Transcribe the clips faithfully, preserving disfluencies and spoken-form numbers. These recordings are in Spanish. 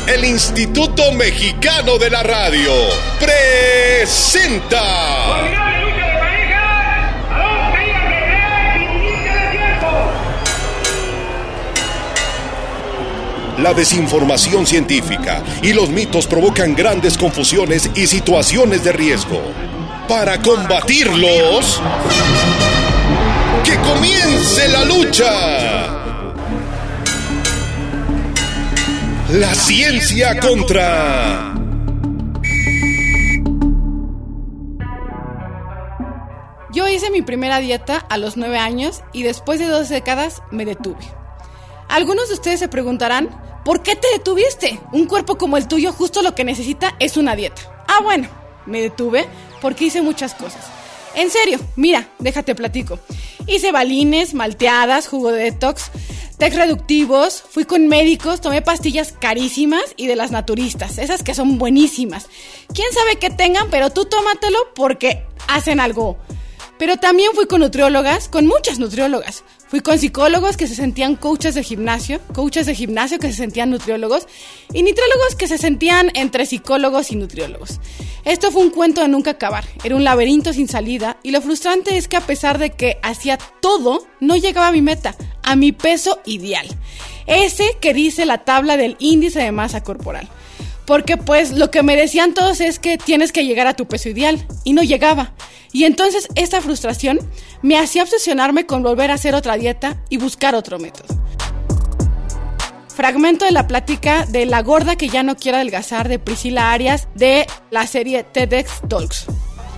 El Instituto Mexicano de la Radio presenta... La desinformación científica y los mitos provocan grandes confusiones y situaciones de riesgo. Para combatirlos, ¡que comience la lucha! La ciencia contra... Yo hice mi primera dieta a los nueve años y después de dos décadas me detuve. Algunos de ustedes se preguntarán, ¿por qué te detuviste? Un cuerpo como el tuyo justo lo que necesita es una dieta. Ah, bueno, me detuve porque hice muchas cosas. En serio, mira, déjate platico. Hice balines, malteadas, jugo de detox, tex reductivos, fui con médicos, tomé pastillas carísimas y de las naturistas, esas que son buenísimas. ¿Quién sabe qué tengan? Pero tú tómatelo porque hacen algo. Pero también fui con nutriólogas, con muchas nutriólogas. Fui con psicólogos que se sentían coaches de gimnasio, coaches de gimnasio que se sentían nutriólogos y nutriólogos que se sentían entre psicólogos y nutriólogos. Esto fue un cuento de nunca acabar, era un laberinto sin salida y lo frustrante es que a pesar de que hacía todo, no llegaba a mi meta, a mi peso ideal. Ese que dice la tabla del índice de masa corporal. Porque pues lo que me decían todos es que tienes que llegar a tu peso ideal y no llegaba. Y entonces esta frustración me hacía obsesionarme con volver a hacer otra dieta y buscar otro método. Fragmento de la plática de La gorda que ya no quiere adelgazar de Priscila Arias de la serie TEDx Talks.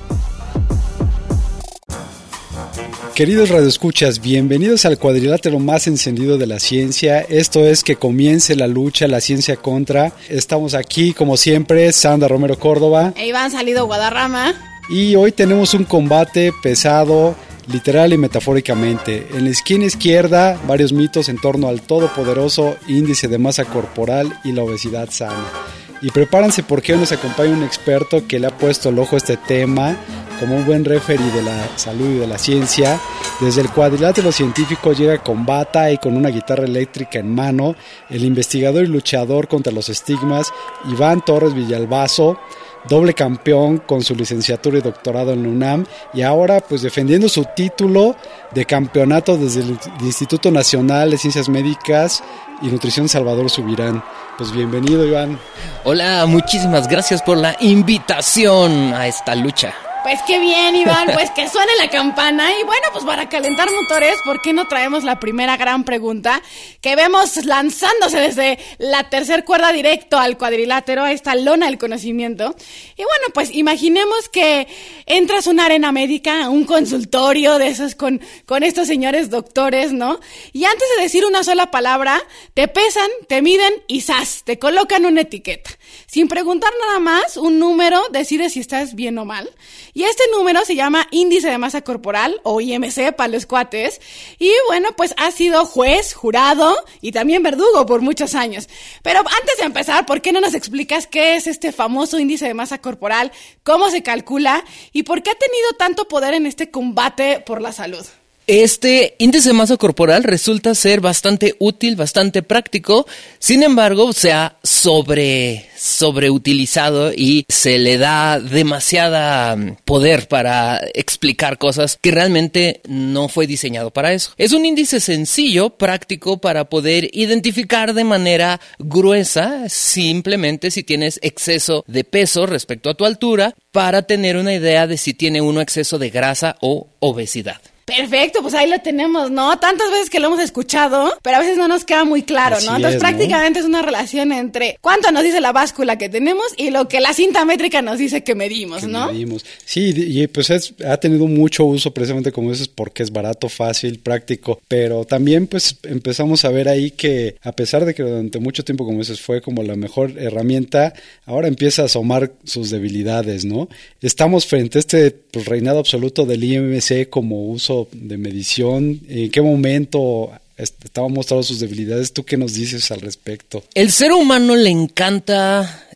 Queridos radioescuchas, bienvenidos al cuadrilátero más encendido de la ciencia. Esto es Que comience la lucha, la ciencia contra. Estamos aquí, como siempre, Sandra Romero Córdoba e Iván Salido Guadarrama. Y hoy tenemos un combate pesado, literal y metafóricamente. En la esquina izquierda, varios mitos en torno al todopoderoso índice de masa corporal y la obesidad sana. Y prepárense porque hoy nos acompaña un experto que le ha puesto el ojo a este tema como un buen referee de la salud y de la ciencia. Desde el cuadrilátero científico llega con bata y con una guitarra eléctrica en mano el investigador y luchador contra los estigmas Iván Torres Villalbazo, doble campeón con su licenciatura y doctorado en la UNAM y ahora pues defendiendo su título de campeonato desde el Instituto Nacional de Ciencias Médicas y Nutrición Salvador Subirán. Pues bienvenido, Iván. Hola, muchísimas gracias por la invitación a esta lucha. Pues qué bien, Iván, pues que suene la campana. Y bueno, pues para calentar motores, ¿por qué no traemos la primera gran pregunta que vemos lanzándose desde la tercer cuerda directo al cuadrilátero, a esta lona del conocimiento? Y bueno, pues imaginemos que entras a una arena médica, a un consultorio de esos con, con estos señores doctores, ¿no? Y antes de decir una sola palabra, te pesan, te miden y ¡zas! Te colocan una etiqueta. Sin preguntar nada más, un número decide si estás bien o mal. Y este número se llama índice de masa corporal, o I M C para los cuates. Y bueno, pues ha sido juez, jurado y también verdugo por muchos años. Pero antes de empezar, ¿por qué no nos explicas qué es este famoso índice de masa corporal? ¿Cómo se calcula? ¿Y por qué ha tenido tanto poder en este combate por la salud? Este índice de masa corporal resulta ser bastante útil, bastante práctico. Sin embargo, se ha sobre, sobreutilizado y se le da demasiada poder para explicar cosas que realmente no fue diseñado para eso. Es un índice sencillo, práctico para poder identificar de manera gruesa simplemente si tienes exceso de peso respecto a tu altura para tener una idea de si tiene uno exceso de grasa o obesidad. Perfecto, pues ahí lo tenemos, ¿no? Tantas veces que lo hemos escuchado, pero a veces no nos queda muy claro, Así ¿no? Entonces es, prácticamente ¿no? es una relación entre cuánto nos dice la báscula que tenemos y lo que la cinta métrica nos dice que medimos, que ¿no? medimos. Sí, y pues es, ha tenido mucho uso precisamente como dices porque es barato, fácil, práctico, pero también pues empezamos a ver ahí que a pesar de que durante mucho tiempo como dices fue como la mejor herramienta, ahora empieza a asomar sus debilidades, ¿no? Estamos frente a este pues, reinado absoluto del I M C como uso de medición. ¿En qué momento estaban mostrando sus debilidades? ¿Tú qué nos dices al respecto? El ser humano le encanta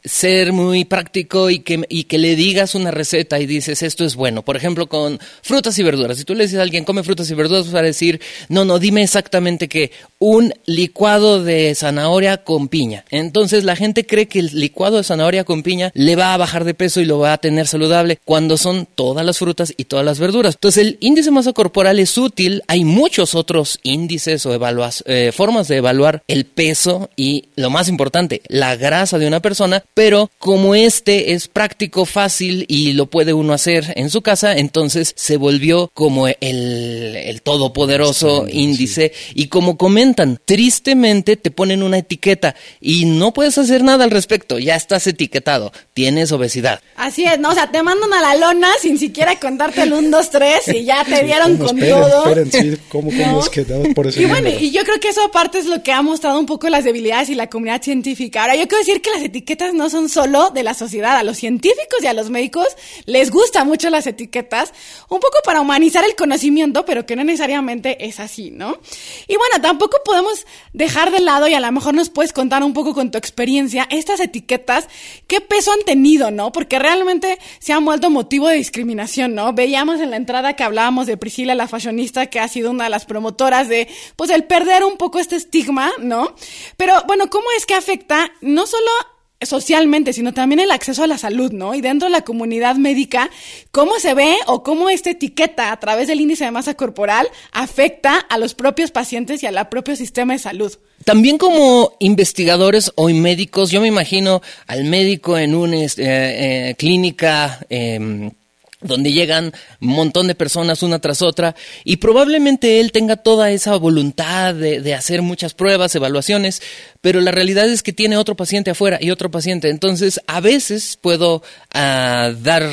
ser muy práctico y que, y que le digas una receta y dices, esto es bueno. Por ejemplo, con frutas y verduras. Si tú le dices a alguien, come frutas y verduras, vas a decir, no, no, dime exactamente qué. Un licuado de zanahoria con piña. Entonces la gente cree que el licuado de zanahoria con piña le va a bajar de peso y lo va a tener saludable, cuando son todas las frutas y todas las verduras. Entonces el índice de masa corporal es útil. Hay muchos otros índices o evaluas, eh, formas de evaluar el peso y, lo más importante, la grasa de una persona, pero como este es práctico, fácil y lo puede uno hacer en su casa, entonces se volvió como el, el todopoderoso sí, índice. Sí. Y como comentan, tristemente te ponen una etiqueta y no puedes hacer nada al respecto, ya estás etiquetado, tienes obesidad. Así es, ¿no? O sea, te mandan a la lona sin siquiera contarte el uno, dos, tres y ya te sí, dieron con esperen, todo. Esperen, sí, ¿cómo, cómo ¿no? es que damos por ese Y bueno, número? y yo creo que eso aparte es lo que ha mostrado un poco las debilidades y la comunidad científica. Ahora, yo quiero decir que las etiquetas no son solo de la sociedad. A los científicos y a los médicos les gustan mucho las etiquetas, un poco para humanizar el conocimiento, pero que no necesariamente es así, ¿no? Y bueno, tampoco podemos dejar de lado, y a lo mejor nos puedes contar un poco con tu experiencia, estas etiquetas, qué peso han tenido, ¿no? Porque realmente se han vuelto motivo de discriminación, ¿no? Veíamos en la entrada que hablábamos de Priscila, la fashionista, que ha sido una de las promotoras de, pues, el perder un poco este estigma, ¿no? Pero, bueno, ¿cómo es que afecta no solo socialmente, sino también el acceso a la salud, ¿no? Y dentro de la comunidad médica, ¿cómo se ve o cómo esta etiqueta a través del índice de masa corporal afecta a los propios pacientes y al propio sistema de salud? También como investigadores o médicos, yo me imagino al médico en una eh, eh, clínica eh, donde llegan un montón de personas una tras otra y probablemente él tenga toda esa voluntad de, de hacer muchas pruebas, evaluaciones, pero la realidad es que tiene otro paciente afuera y otro paciente. Entonces, a veces puedo uh, dar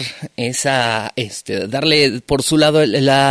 esa, este, darle por su lado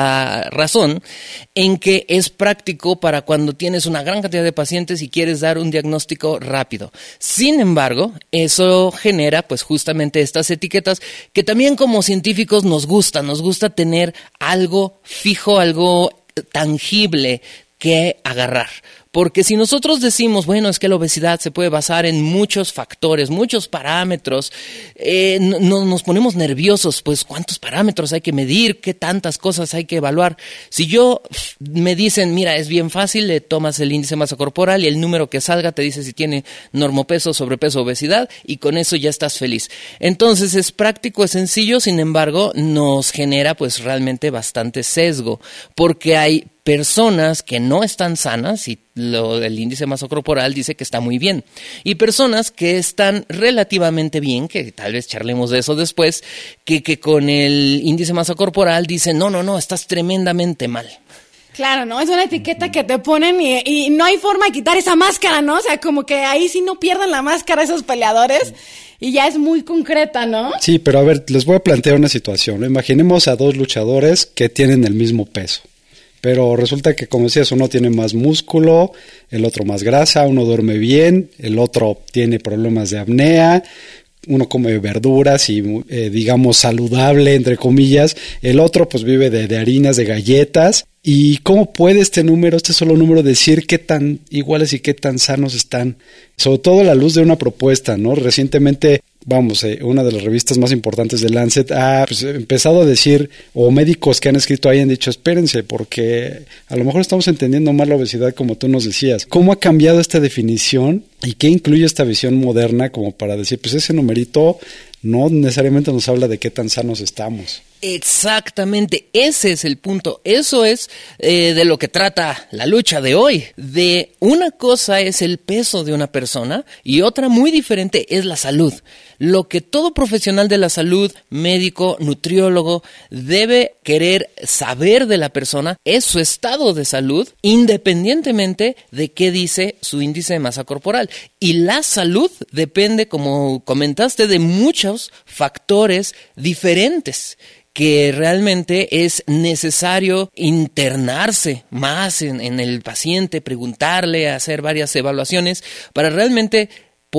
la razón en que es práctico para cuando tienes una gran cantidad de pacientes y quieres dar un diagnóstico rápido. Sin embargo, eso genera pues justamente estas etiquetas que también como científicos nos gusta, nos gusta tener algo fijo, algo tangible que agarrar. Porque si nosotros decimos, bueno, es que la obesidad se puede basar en muchos factores, muchos parámetros, eh, no, nos ponemos nerviosos, pues ¿cuántos parámetros hay que medir? ¿Qué tantas cosas hay que evaluar? Si yo me dicen, mira, es bien fácil, le tomas el índice de masa corporal y el número que salga te dice si tiene normopeso, sobrepeso, obesidad y con eso ya estás feliz. Entonces es práctico, es sencillo, sin embargo nos genera pues realmente bastante sesgo, porque hay personas que no están sanas y lo del índice de masa corporal dice que está muy bien. Y personas que están relativamente bien, que tal vez charlemos de eso después, que, que con el índice de masa corporal dicen, no, no, no, estás tremendamente mal. Claro, ¿no? Es una etiqueta que te ponen y, y no hay forma de quitar esa máscara, ¿no? O sea, como que ahí sí no pierden la máscara esos peleadores y ya es muy concreta, ¿no? Sí, pero a ver, les voy a plantear una situación, ¿no? Imaginemos a dos luchadores que tienen el mismo peso. Pero resulta que, como decías, uno tiene más músculo, el otro más grasa, uno duerme bien, el otro tiene problemas de apnea, uno come verduras y, eh, digamos, saludable, entre comillas, el otro pues vive de, de harinas, de galletas. ¿Y cómo puede este número, este solo número, decir qué tan iguales y qué tan sanos están? Sobre todo a la luz de una propuesta, ¿no? Recientemente, vamos, eh, una de las revistas más importantes de Lancet ha pues, empezado a decir, o médicos que han escrito ahí han dicho, espérense, porque a lo mejor estamos entendiendo mal la obesidad como tú nos decías. ¿Cómo ha cambiado esta definición y qué incluye esta visión moderna como para decir, pues ese numerito no necesariamente nos habla de qué tan sanos estamos? Exactamente, ese es el punto, eso es eh, de lo que trata la lucha de hoy. De una cosa es el peso de una persona y otra muy diferente es la salud. Lo que todo profesional de la salud, médico, nutriólogo, debe querer saber de la persona es su estado de salud, independientemente de qué dice su índice de masa corporal. Y la salud depende, como comentaste, de muchos factores diferentes, que realmente es necesario internarse más en, en el paciente, preguntarle, hacer varias evaluaciones para realmente poder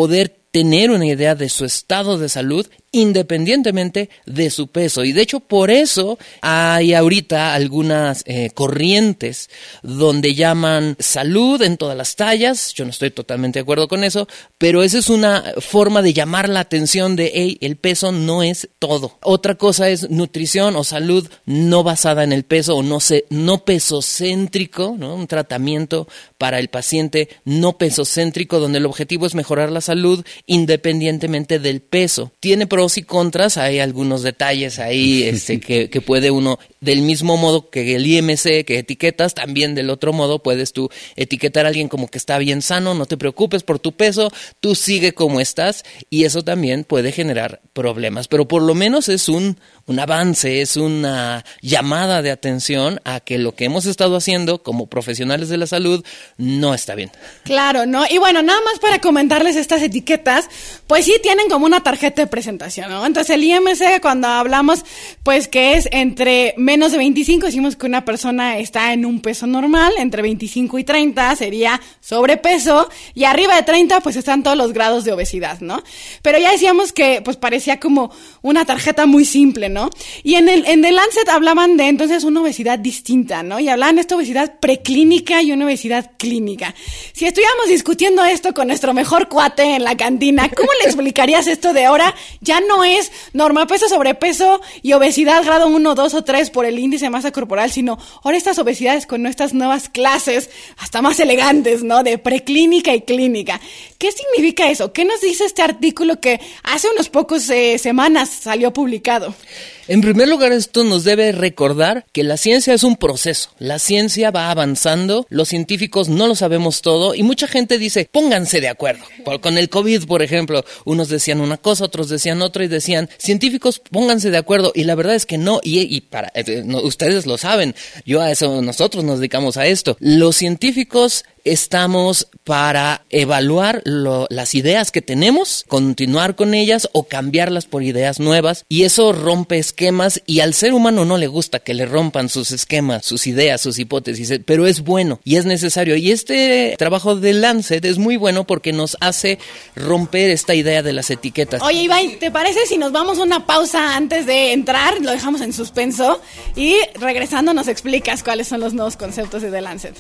tener una idea de su estado de salud independientemente de su peso. Y de hecho por eso hay ahorita algunas eh, corrientes donde llaman salud en todas las tallas. Yo no estoy totalmente de acuerdo con eso, pero esa es una forma de llamar la atención de, hey, el peso no es todo. Otra cosa es nutrición o salud no basada en el peso o no, se, no pesocéntrico, ¿no? Un tratamiento para el paciente no pesocéntrico donde el objetivo es mejorar la salud independientemente del peso. Tiene pros y contras, hay algunos detalles ahí este, que, que puede uno, del mismo modo que el I M C, que etiquetas, también del otro modo puedes tú etiquetar a alguien como que está bien sano, no te preocupes por tu peso, tú sigue como estás, y eso también puede generar problemas, pero por lo menos es un, un avance, es una llamada de atención a que lo que hemos estado haciendo como profesionales de la salud no está bien. Claro, ¿no? Y bueno, nada más para comentarles estas etiquetas, pues sí tienen como una tarjeta de presentación, ¿no? Entonces el I M C, cuando hablamos, pues que es entre menos de veinticinco, decimos que una persona está en un peso normal, entre veinticinco y treinta sería sobrepeso, y arriba de treinta pues están todos los grados de obesidad, ¿no? Pero ya decíamos que pues parecía como una tarjeta muy simple, ¿no? Y en el en The Lancet hablaban de entonces una obesidad distinta, ¿no? Y hablaban de esta obesidad preclínica y una obesidad clínica. Si estuviéramos discutiendo esto con nuestro mejor cuate en la cantina, ¿cómo le explicarías esto de ahora? Ya no es normapeso, sobrepeso y obesidad grado uno, dos o tres por el índice de masa corporal, sino ahora estas obesidades con estas nuevas clases, hasta más elegantes, ¿no? De preclínica y clínica. ¿Qué significa eso? ¿Qué nos dice este artículo que hace unos pocos eh, semanas salió publicado? En primer lugar, esto nos debe recordar que la ciencia es un proceso. La ciencia va avanzando, los científicos no lo sabemos todo y mucha gente dice, pónganse de acuerdo. Con el COVID, por ejemplo, unos decían una cosa, otros decían otra y decían, científicos, pónganse de acuerdo. Y la verdad es que no, y, y para eh, no, ustedes lo saben, yo a eso, nosotros nos dedicamos a esto. Los científicos estamos para evaluar lo, las ideas que tenemos, continuar con ellas o cambiarlas por ideas nuevas, y eso rompe esquemas, y al ser humano no le gusta que le rompan sus esquemas, sus ideas, sus hipótesis, pero es bueno y es necesario, y este trabajo de Lancet es muy bueno porque nos hace romper esta idea de las etiquetas. Oye, Iván, ¿te parece si nos vamos a una pausa antes de entrar? Lo dejamos en suspenso y regresando nos explicas cuáles son los nuevos conceptos de The Lancet.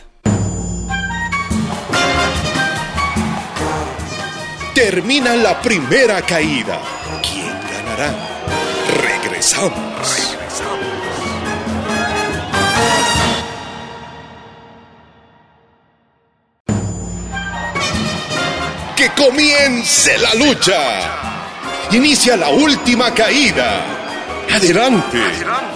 Termina la primera caída. ¿Quién ganará? Regresamos. Regresamos. ¡Que comience la lucha! Inicia la última caída. Adelante. Adelante.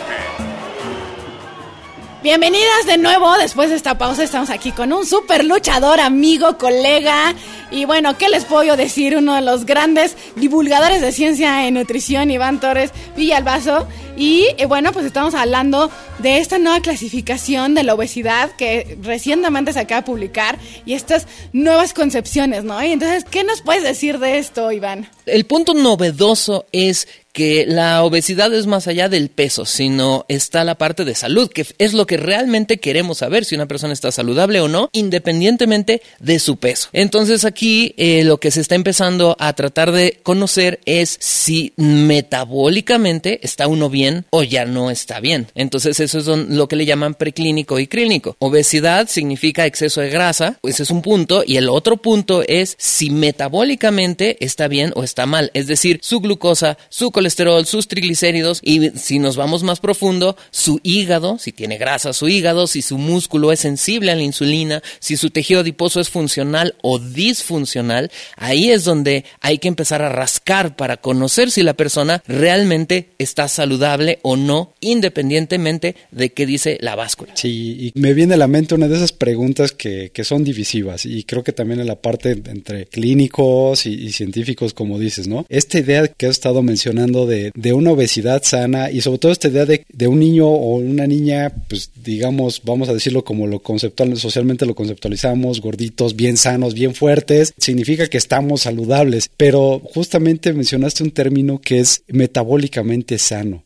Bienvenidas de nuevo, después de esta pausa estamos aquí con un súper luchador, amigo, colega, y bueno, ¿qué les puedo decir? Uno de los grandes divulgadores de ciencia en nutrición, Iván Torres Villalbazo, y eh, bueno, pues estamos hablando de esta nueva clasificación de la obesidad que recientemente se acaba de publicar, y estas nuevas concepciones, ¿no? Y entonces, ¿qué nos puedes decir de esto, Iván? El punto novedoso es que la obesidad es más allá del peso, sino está la parte de salud, que es lo que realmente queremos saber, si una persona está saludable o no, independientemente de su peso. Entonces aquí eh, lo que se está empezando a tratar de conocer es si metabólicamente está uno bien o ya no está bien. Entonces eso es lo que le llaman preclínico y clínico. Obesidad significa exceso de grasa, ese es un punto, y el otro punto es si metabólicamente está bien o está mal, es decir, su glucosa, su colesterol, sus triglicéridos, y si nos vamos más profundo, su hígado, si tiene grasa su hígado, si su músculo es sensible a la insulina, si su tejido adiposo es funcional o disfuncional. Ahí es donde hay que empezar a rascar para conocer si la persona realmente está saludable o no, independientemente de qué dice la báscula. Sí, y me viene a la mente una de esas preguntas que, que son divisivas, y creo que también en la parte entre clínicos y, y científicos, como dices, ¿no? Esta idea que has estado mencionando De, de una obesidad sana, y sobre todo esta idea de, de un niño o una niña, pues digamos, vamos a decirlo como lo conceptual, socialmente lo conceptualizamos, gorditos, bien sanos, bien fuertes, significa que estamos saludables, pero justamente mencionaste un término que es metabólicamente sano.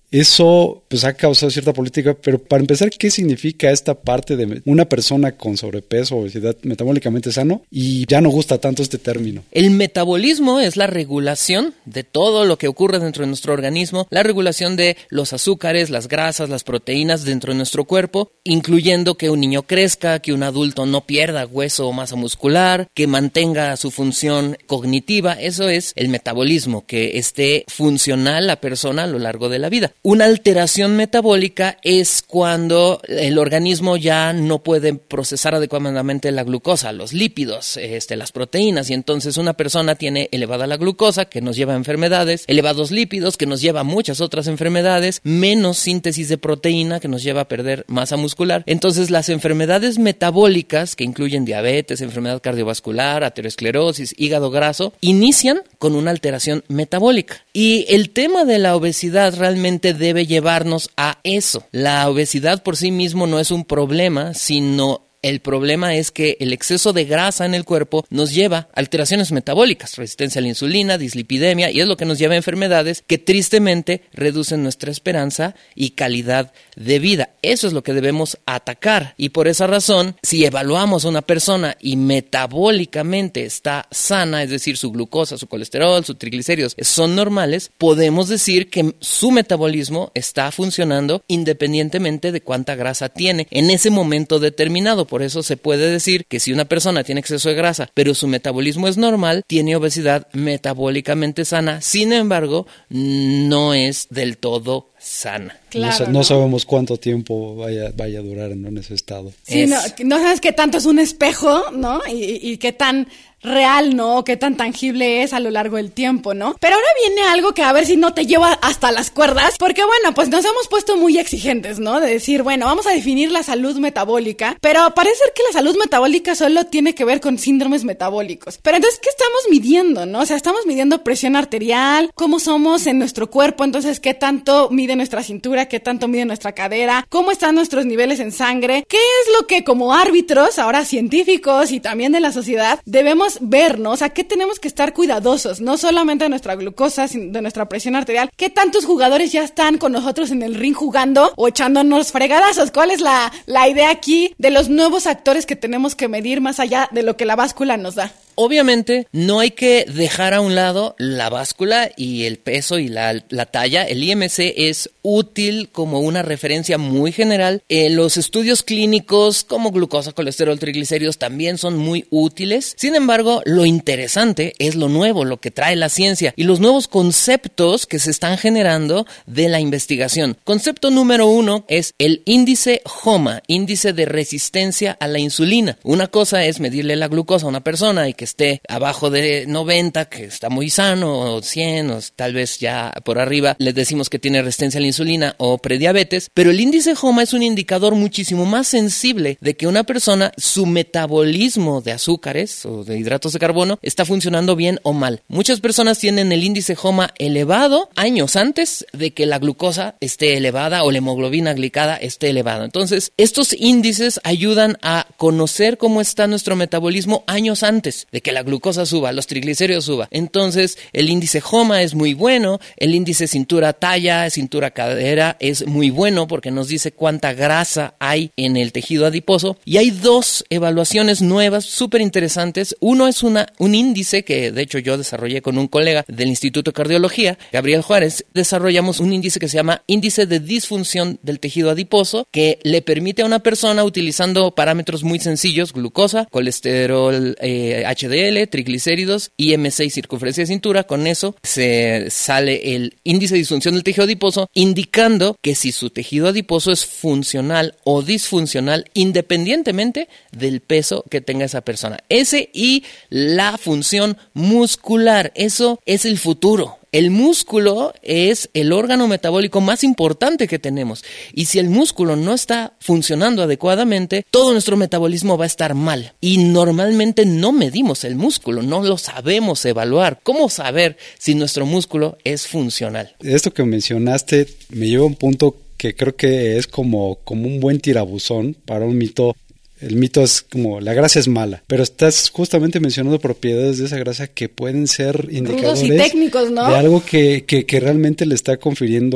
Eso pues ha causado cierta política, pero para empezar, ¿qué significa esta parte de una persona con sobrepeso o obesidad metabólicamente sano? Y ya no gusta tanto este término. El metabolismo es la regulación de todo lo que ocurre dentro de nuestro organismo, la regulación de los azúcares, las grasas, las proteínas dentro de nuestro cuerpo, incluyendo que un niño crezca, que un adulto no pierda hueso o masa muscular, que mantenga su función cognitiva. Eso es el metabolismo, que esté funcional la persona a lo largo de la vida. Una alteración metabólica es cuando el organismo ya no puede procesar adecuadamente la glucosa, los lípidos, este, las proteínas, y entonces una persona tiene elevada la glucosa, que nos lleva a enfermedades, elevados lípidos, que nos lleva a muchas otras enfermedades, menos síntesis de proteína, que nos lleva a perder masa muscular. Entonces las enfermedades metabólicas, que incluyen diabetes, enfermedad cardiovascular, aterosclerosis, hígado graso, inician con una alteración metabólica. Y el tema de la obesidad realmente debe llevarnos a eso. La obesidad por sí mismo no es un problema, sino el problema es que el exceso de grasa en el cuerpo nos lleva a alteraciones metabólicas, resistencia a la insulina, dislipidemia, y es lo que nos lleva a enfermedades que tristemente reducen nuestra esperanza y calidad de vida. Eso es lo que debemos atacar, y por esa razón, si evaluamos a una persona y metabólicamente está sana, es decir, su glucosa, su colesterol, sus triglicéridos son normales, podemos decir que su metabolismo está funcionando independientemente de cuánta grasa tiene en ese momento determinado. Por eso se puede decir que si una persona tiene exceso de grasa, pero su metabolismo es normal, tiene obesidad metabólicamente sana. Sin embargo, no es del todo sana. Claro, no, no sabemos cuánto tiempo vaya, vaya a durar en ese estado. Sí, Es... no, no sabes qué tanto es un espejo, ¿no? Y, y qué tan real, ¿no? Qué tan tangible es a lo largo del tiempo, ¿no? Pero ahora viene algo que a ver si no te lleva hasta las cuerdas, porque bueno, pues nos hemos puesto muy exigentes, ¿no? De decir, bueno, vamos a definir la salud metabólica, pero parece ser que la salud metabólica solo tiene que ver con síndromes metabólicos. Pero entonces, ¿qué estamos midiendo, no? O sea, estamos midiendo presión arterial, cómo somos en nuestro cuerpo, entonces, ¿qué tanto mide nuestra cintura? ¿Qué tanto mide nuestra cadera? ¿Cómo están nuestros niveles en sangre? ¿Qué es lo que como árbitros, ahora científicos y también de la sociedad, debemos ver, ¿no? O sea, ¿qué tenemos que estar cuidadosos? No solamente de nuestra glucosa, sino de nuestra presión arterial. ¿Qué tantos jugadores ya están con nosotros en el ring jugando o echándonos fregadazos? ¿Cuál es la, la idea aquí de los nuevos actores que tenemos que medir más allá de lo que la báscula nos da? Obviamente no hay que dejar a un lado la báscula y el peso y la, la talla. El I M C es útil como una referencia muy general. Eh, los estudios clínicos como glucosa, colesterol, triglicéridos también son muy útiles. Sin embargo, lo interesante es lo nuevo, lo que trae la ciencia y los nuevos conceptos que se están generando de la investigación. Concepto número uno es el índice HOMA, índice de resistencia a la insulina. Una cosa es medirle la glucosa a una persona y que esté abajo de noventa, que está muy sano, o cien, o tal vez ya por arriba, le decimos que tiene resistencia a la insulina o prediabetes, pero el índice HOMA es un indicador muchísimo más sensible de que una persona, su metabolismo de azúcares o de hidratos de carbono está funcionando bien o mal. Muchas personas tienen el índice HOMA elevado años antes de que la glucosa esté elevada o la hemoglobina glicada esté elevada. Entonces, estos índices ayudan a conocer cómo está nuestro metabolismo años antes de que la glucosa suba, los triglicéridos suba. Entonces, el índice HOMA es muy bueno, el índice cintura-talla, cintura-cadera es muy bueno porque nos dice cuánta grasa hay en el tejido adiposo. Y hay dos evaluaciones nuevas súper interesantes. Uno es una, un índice que, de hecho, yo desarrollé con un colega del Instituto de Cardiología, Gabriel Juárez. Desarrollamos un índice que se llama índice de disfunción del tejido adiposo, que le permite a una persona, utilizando parámetros muy sencillos, glucosa, colesterol, eh, H D L, triglicéridos, I M C y circunferencia de cintura, con eso se sale el índice de disfunción del tejido adiposo, indicando que si su tejido adiposo es funcional o disfuncional, independientemente del peso que tenga esa persona. Ese y la función muscular, eso es el futuro. El músculo es el órgano metabólico más importante que tenemos, y si el músculo no está funcionando adecuadamente, todo nuestro metabolismo va a estar mal, y normalmente no medimos el músculo, no lo sabemos evaluar. ¿Cómo saber si nuestro músculo es funcional? Esto que mencionaste me lleva a un punto que creo que es como, como un buen tirabuzón para un mito. El mito es como la grasa es mala, pero estás justamente mencionando propiedades de esa grasa que pueden ser indicadores rudos y técnicos, ¿no? de algo que, que, que realmente le está confiriendo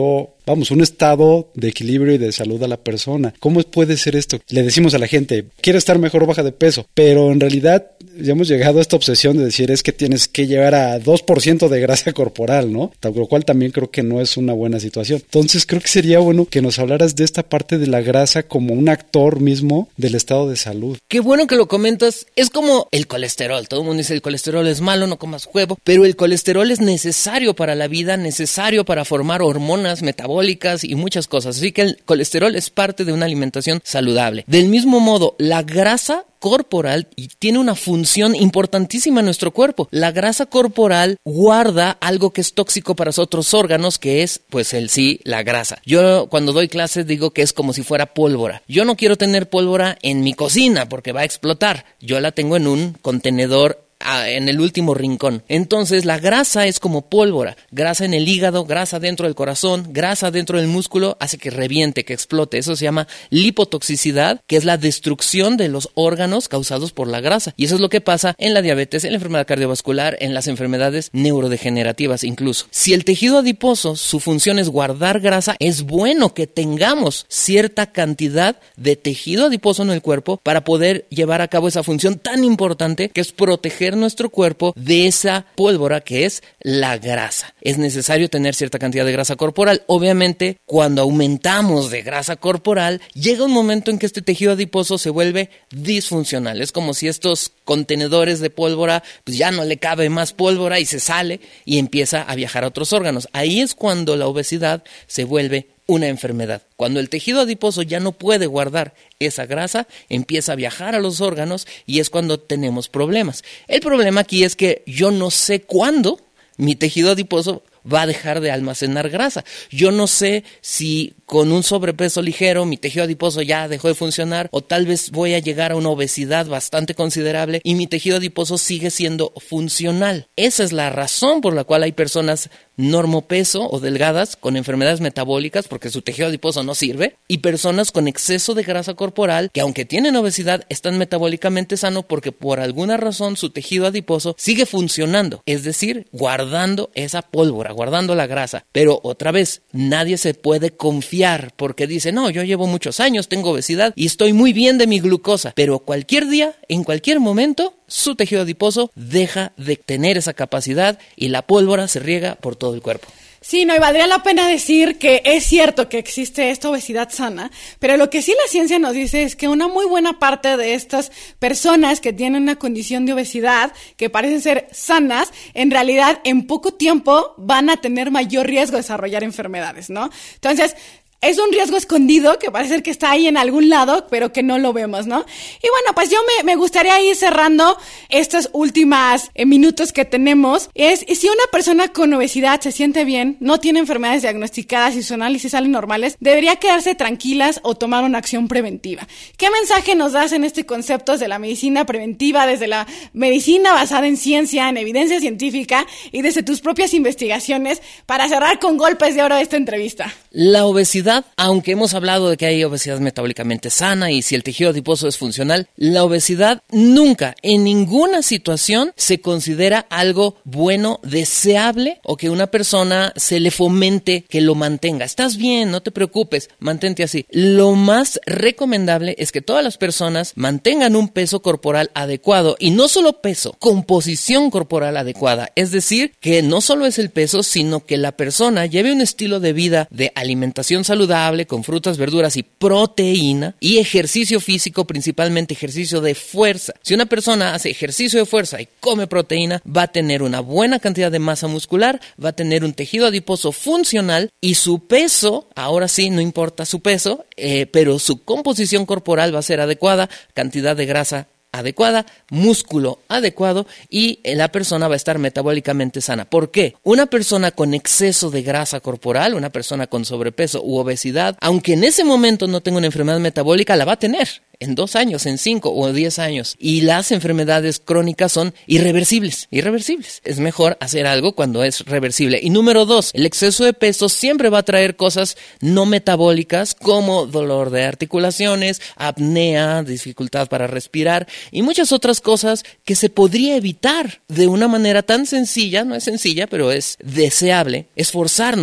vamos, un estado de equilibrio y de salud a la persona. ¿Cómo puede ser esto? Le decimos a la gente, quiere estar mejor, baja de peso, pero en realidad ya hemos llegado a esta obsesión de decir es que tienes que llegar a dos por ciento de grasa corporal, ¿no? Lo cual también creo que no es una buena situación. Entonces creo que sería bueno que nos hablaras de esta parte de la grasa como un actor mismo del estado de salud. Qué bueno que lo comentas. Es como el colesterol. Todo el mundo dice el colesterol es malo, no comas huevo, pero el colesterol es necesario para la vida, necesario para formar hormonas metabólicas y muchas cosas. Así que el colesterol es parte de una alimentación saludable. Del mismo modo, la grasa corporal y tiene una función importantísima en nuestro cuerpo. La grasa corporal guarda algo que es tóxico para otros órganos, que es, pues, el sí, la grasa. Yo cuando doy clases digo que es como si fuera pólvora. Yo no quiero tener pólvora en mi cocina porque va a explotar. Yo la tengo en un contenedor en el último rincón. Entonces la grasa es como pólvora, grasa en el hígado, grasa dentro del corazón, grasa dentro del músculo, hace que reviente, que explote. Eso se llama lipotoxicidad, que es la destrucción de los órganos causados por la grasa. Y eso es lo que pasa en la diabetes, en la enfermedad cardiovascular, en las enfermedades neurodegenerativas incluso. Si el tejido adiposo, su función es guardar grasa, es bueno que tengamos cierta cantidad de tejido adiposo en el cuerpo para poder llevar a cabo esa función tan importante que es proteger nuestro cuerpo de esa pólvora que es la grasa. Es necesario tener cierta cantidad de grasa corporal. Obviamente, cuando aumentamos de grasa corporal, llega un momento en que este tejido adiposo se vuelve disfuncional. Es como si estos contenedores de pólvora, pues ya no le cabe más pólvora y se sale y empieza a viajar a otros órganos. Ahí es cuando la obesidad se vuelve una enfermedad. Cuando el tejido adiposo ya no puede guardar esa grasa, empieza a viajar a los órganos y es cuando tenemos problemas. El problema aquí es que yo no sé cuándo mi tejido adiposo va a dejar de almacenar grasa. Yo no sé si con un sobrepeso ligero mi tejido adiposo ya dejó de funcionar o tal vez voy a llegar a una obesidad bastante considerable y mi tejido adiposo sigue siendo funcional. Esa es la razón por la cual hay personas normopeso o delgadas con enfermedades metabólicas porque su tejido adiposo no sirve y personas con exceso de grasa corporal que aunque tienen obesidad están metabólicamente sanos porque por alguna razón su tejido adiposo sigue funcionando, es decir, guardando esa pólvora, guardando la grasa. Pero otra vez, nadie se puede confiar porque dice, no, yo llevo muchos años, tengo obesidad y estoy muy bien de mi glucosa, pero cualquier día, en cualquier momento, su tejido adiposo deja de tener esa capacidad y la pólvora se riega por todo el cuerpo. Sí, no, y valdría la pena decir que es cierto que existe esta obesidad sana, pero lo que sí la ciencia nos dice es que una muy buena parte de estas personas que tienen una condición de obesidad, que parecen ser sanas, en realidad en poco tiempo van a tener mayor riesgo de desarrollar enfermedades, ¿no? Entonces, es un riesgo escondido que parece ser que está ahí en algún lado, pero que no lo vemos, ¿no? Y bueno, pues yo me, me gustaría ir cerrando estas últimas eh, minutos que tenemos. Es si una persona con obesidad se siente bien, no tiene enfermedades diagnosticadas y sus análisis salen normales, debería quedarse tranquilas o tomar una acción preventiva. ¿Qué mensaje nos das en este concepto de la medicina preventiva, desde la medicina basada en ciencia, en evidencia científica y desde tus propias investigaciones para cerrar con golpes de oro esta entrevista? La obesidad, aunque hemos hablado de que hay obesidad metabólicamente sana y si el tejido adiposo es funcional, la obesidad nunca, en ninguna situación, se considera algo bueno, deseable o que una persona se le fomente que lo mantenga. Estás bien, no te preocupes, mantente así. Lo más recomendable es que todas las personas mantengan un peso corporal adecuado y no solo peso, composición corporal adecuada. Es decir, que no solo es el peso, sino que la persona lleve un estilo de vida de alimentación saludable con frutas, verduras y proteína y ejercicio físico, principalmente ejercicio de fuerza. Si una persona hace ejercicio de fuerza y come proteína, va a tener una buena cantidad de masa muscular, va a tener un tejido adiposo funcional y su peso, ahora sí, no importa su peso, eh, pero su composición corporal va a ser adecuada, cantidad de grasa adecuada, músculo adecuado y la persona va a estar metabólicamente sana. ¿Por qué? Una persona con exceso de grasa corporal, una persona con sobrepeso u obesidad, aunque en ese momento no tenga una enfermedad metabólica, la va a tener en dos años, en cinco o diez años. Y las enfermedades crónicas son irreversibles, irreversibles. Es mejor hacer algo cuando es reversible. Y número dos, el exceso de peso siempre va a traer cosas no metabólicas como dolor de articulaciones, apnea, dificultad para respirar y muchas otras cosas que se podría evitar de una manera tan sencilla, no es sencilla, pero es deseable, esforzarnos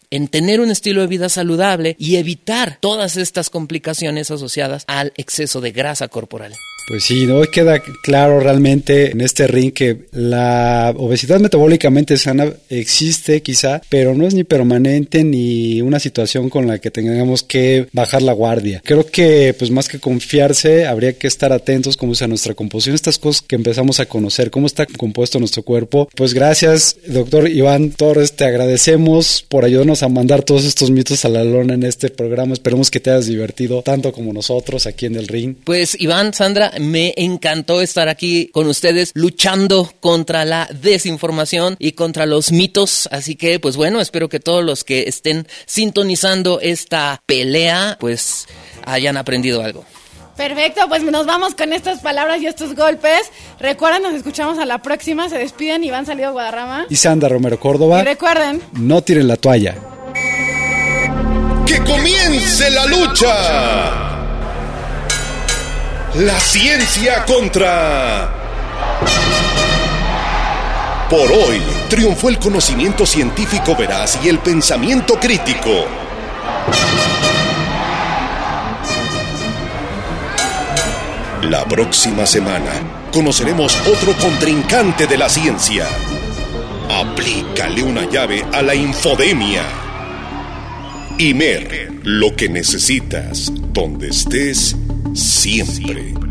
en tener un estilo de vida saludable y evitar todas estas complicaciones asociadas al exceso de grasa corporal. Pues sí, hoy queda claro realmente en este ring que la obesidad metabólicamente sana existe quizá, pero no es ni permanente ni una situación con la que tengamos que bajar la guardia. Creo que pues más que confiarse, habría que estar atentos cómo es nuestra composición, estas cosas que empezamos a conocer, cómo está compuesto nuestro cuerpo. Pues gracias, doctor Iván Torres, te agradecemos por ayudarnos a mandar todos estos mitos a la lona en este programa. Esperemos que te hayas divertido tanto como nosotros aquí en el ring. Pues Iván, Sandra, me encantó estar aquí con ustedes luchando contra la desinformación y contra los mitos, así que pues bueno, espero que todos los que estén sintonizando esta pelea pues hayan aprendido algo. Perfecto, pues nos vamos con estas palabras y estos golpes. Recuerden, nos escuchamos a la próxima. Se despiden Iván Salido Guadarrama y Sandra Romero Córdoba. Y recuerden, no tiren la toalla. ¡Que comience la lucha! La ciencia contra... Por hoy, triunfó el conocimiento científico veraz y el pensamiento crítico. La próxima semana conoceremos otro contrincante de la ciencia. Aplícale una llave a la infodemia. Imer, lo que necesitas, donde estés, siempre.